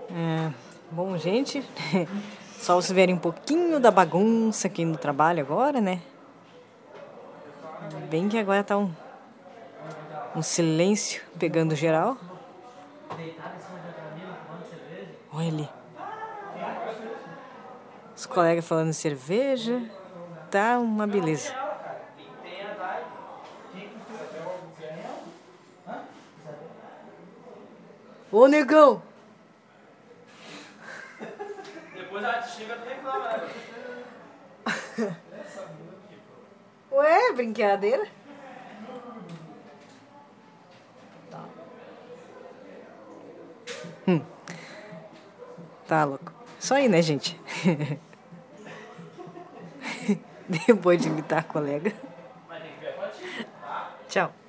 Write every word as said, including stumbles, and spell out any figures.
É, bom, gente, só vocês verem um pouquinho da bagunça aqui no trabalho agora, né? Bem que agora tá um, um silêncio pegando geral. Olha ali. Os colegas falando de cerveja. Tá uma beleza. Ô, negão! Depois a chega e reclama, né? Ué, brincadeira? Tá. Hum. Tá louco. Isso aí, né, gente? Depois de imitar a colega. Tchau.